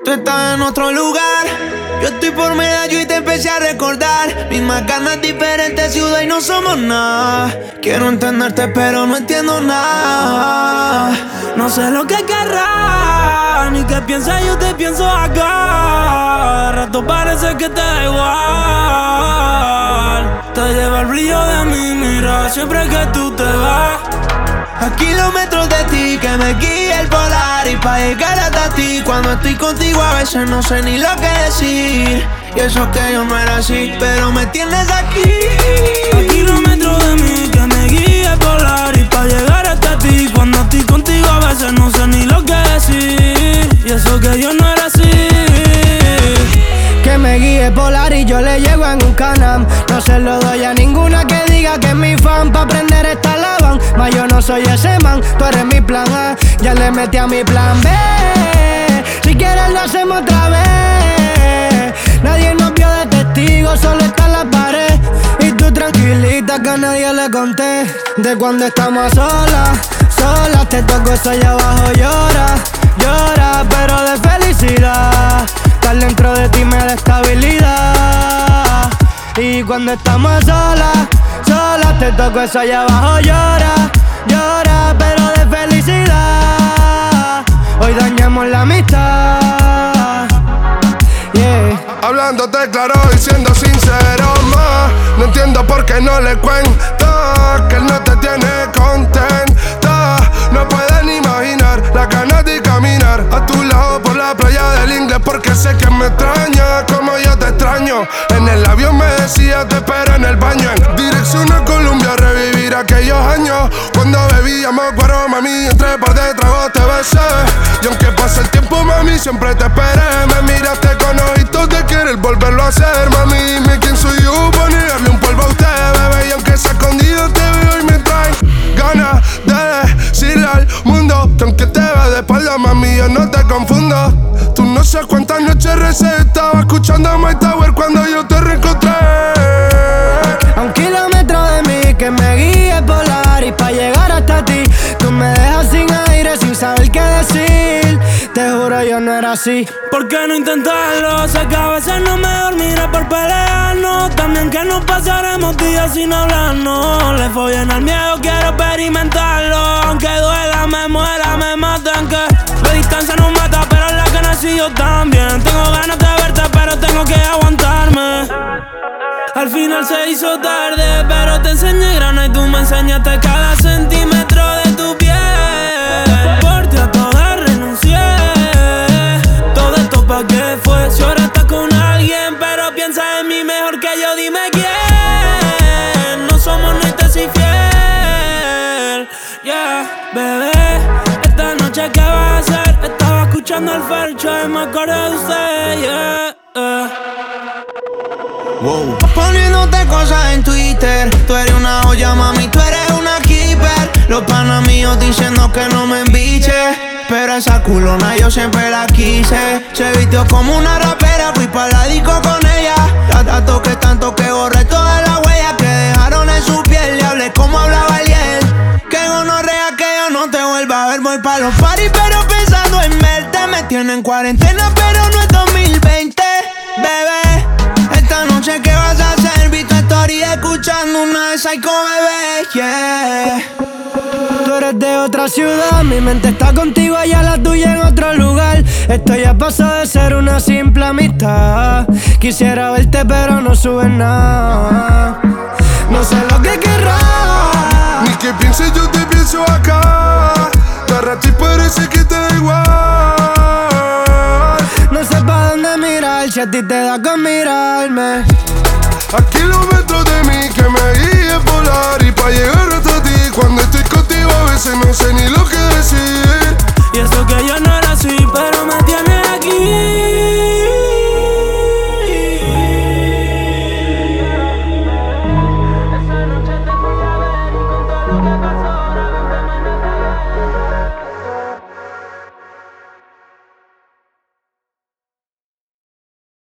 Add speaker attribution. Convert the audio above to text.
Speaker 1: Tú estás en otro lugar, yo estoy por medallo y te empecé a recordar. Mismas ganas, diferentes ciudad y no somos nada. Quiero entenderte pero no entiendo nada.
Speaker 2: No sé lo que querrás, ni qué piensas, yo te pienso acá. De rato parece que te da igual. Te lleva el brillo de mi mirada siempre que tú te vas.
Speaker 1: A kilómetros de ti que me guía el polar. Y pa' llegar hasta ti cuando estoy contigo a veces no sé ni lo que decir. Y eso que yo no era así, pero me tienes aquí.
Speaker 2: A kilómetros de mí que me guía el polar. Y pa' llegar hasta ti cuando estoy contigo a veces no sé ni lo que decir. Y eso que yo no era así.
Speaker 3: Que me guíe polar y yo le llego en un Can-Am. No se lo doy a ninguna que diga que es mi fan. Pa' aprender esta lavan, mas yo no soy ese man. Tú eres mi plan A, ya le metí a mi plan B. Si quieres lo hacemos otra vez. Nadie nos vio de testigo, solo está la pared. Y tú tranquilita que a nadie le conté. De cuando estamos solas, solas. Te toco eso allá abajo, llora, llora, pero de felicidad. Estar dentro de ti me da estabilidad. Y cuando estamos solas, solas, te toco eso allá abajo, llora, llora, pero de felicidad. Hoy dañamos la amistad, yeah.
Speaker 4: Hablándote claro y siendo sincero, ma, no entiendo por qué no le cuentas que él no te tiene contenta. No pueden imaginar las ganas de caminar a tu lado por la playa del inglés, porque sé que me extraña como yo te extraño. En el avión me decía te espero en el baño. En dirección a Colombia a revivir aquellos años cuando bebíamos cuero, mami, entre par de tragos te besé. Y aunque pase el tiempo, mami, siempre te esperé. Me miraste con ojitos de querer volverlo a hacer, mami. Dime quién soy yo para negarle un polvo a usted, bebé. Y aunque sea escondido te veo y me traen ganas de decirle al mundo que aunque te vea de espalda, mami, yo no te confundo. Tú no sé cuántas noches recé, estaba escuchando My Tower cuando yo te reencontré.
Speaker 3: A un kilómetro de mí que me guíe polar. Y pa' llegar hasta ti tú me dejas sin aire, sin saber qué decir. Te juro yo no era así.
Speaker 2: ¿Por qué no intentarlo? Sé que a veces no me dormiré por pelearnos. También que nos pasaremos días sin hablarnos. Le follen al miedo, quiero experimentarlo. Aunque duela, me muera, me maten. Que la distancia nos mata, pero la que nací yo también. Tengo ganas de verte, pero tengo que aguantarme. Al final se hizo tarde, pero te enseñé grana y tú me enseñaste cada centímetro de tu piel. Por ti a todas renuncié. Todo esto pa' qué fue. Si ahora estás con alguien, pero piensa en mí mejor que yo, dime quién. No somos ni te si fiel. Yeah, bebé, esta noche ¿qué vas a hacer? Estaba escuchando el Fercho y me acordé de usted, yeah.
Speaker 1: Wow. Poniéndote cosas en Twitter. Tú eres una olla, mami, tú eres una keeper. Los panas míos diciendo que no me embiche, pero esa culona yo siempre la quise. Se vistió como una rapera, fui pa' la disco con ella. La toqué tanto que borré todas las huellas que dejaron en su piel. Le hablé como hablaba ayer. Que gonorrea que yo no te vuelva a ver. Voy pa' los parties pero pensando en verte. Me tienen en cuarentena pero no es 2020, bebé. Esta noche ¿qué vas a hacer? Vi tu story escuchando una de Psycho, bebé, yeah.
Speaker 3: Tú eres de otra ciudad, mi mente está contigo, allá la tuya en otro lugar. Esto ya pasó de ser una simple amistad. Quisiera verte pero no subes nada. No sé lo que querrás,
Speaker 4: ni que pienses, yo te pienso acá. Te arrastras y parece que te